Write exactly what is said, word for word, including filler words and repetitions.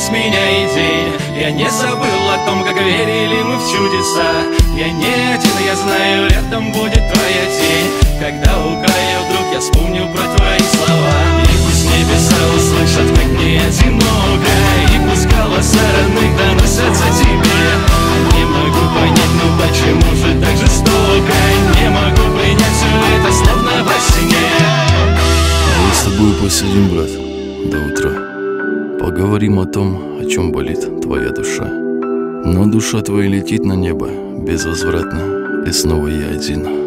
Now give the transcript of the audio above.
с меня и день. Я не забыл о том, как верили мы в чудеса. Я не один, я знаю, летом будет твоя тень. Когда у края вдруг я вспомню про твои слова. И пусть небеса услышат, как мне одиноко, и пусть голоса родных доносятся тебе. Не могу понять, ну почему же так жестоко? Не могу принять все это, словно во сне. Мы с тобой посидим, брат, до утра. Поговорим о том, о чем болит твоя душа. Но душа твоя летит на небо безвозвратно, и снова я один.